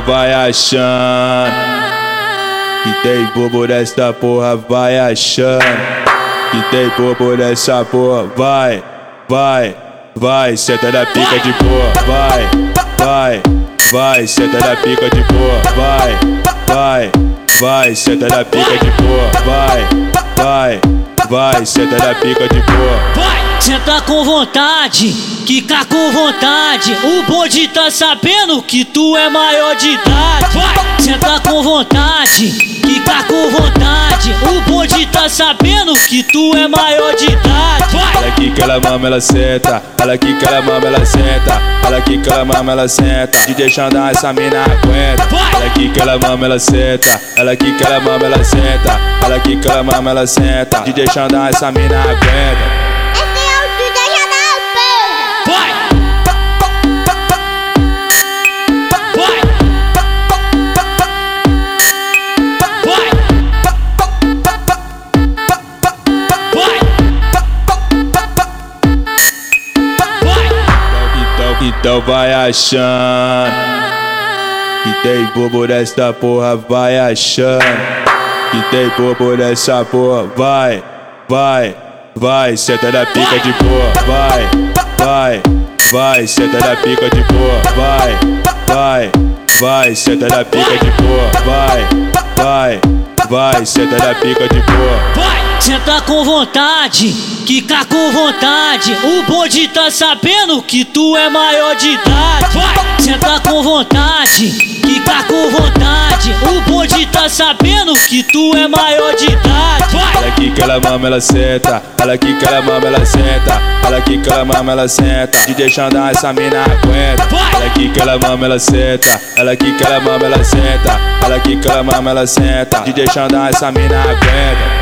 vai achando que tem bobo nessa porra, vai achando que tem bobo nessa porra, vai, vai, vai, senta na pica de boa, vai, vai, vai, senta na pica de boa, vai, vai, vai, senta na pica de boa, vai, vai, vai, senta na pica de boa. Vai, senta com vontade, quica com vontade. O bonde tá sabendo que tu é maior de idade. Vai, senta com vontade, quica com vontade. O bonde tá sabendo que tu é maior de idade. Vai. Ela quica, ela mama, ela senta. Ela quica, ela mama, ela senta. Ela quica, ela mama, ela senta. De deixar andar essa mina aguenta. Ela quica, ela mama, ela senta. Ela quica, ela mama, ela senta. Ela quica, ela mama, ela senta. De deixar andar essa mina aguenta. Então vai achando que tem bobo nessa porra, vai achando que tem bobo nessa porra, vai, vai, vai, senta na pica de boa, vai, vai, vai, senta na pica de boa, vai, vai, vai, senta na pica de boa, vai, vai, vai, senta na pica de boa. Vai, senta com vontade, quica com vontade. O bonde tá sabendo que tu é maior de idade. Vai, senta com vontade, quica com vontade. O bonde tá sabendo que tu é maior de idade. Vai. Ela quica, ela mama, ela senta. Ela quica, ela mama, ela senta. Ela quica, ela mama, ela senta. De deixar andar essa mina aguenta. Ela quica, ela mama, ela senta. Ela quica, ela mama, ela senta. Ela quica, ela mama, ela senta. De deixar andar essa mina aguenta.